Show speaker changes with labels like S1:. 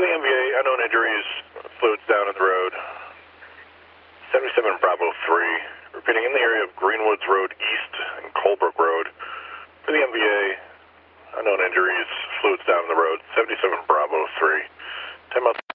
S1: For the MVA, unknown injuries, fluids down on the road. 77 Bravo 3, repeating in the area of Greenwoods Road East and Colebrook Road. For the MVA, unknown injuries, fluids down on the road. 77 Bravo 3. 10 miles.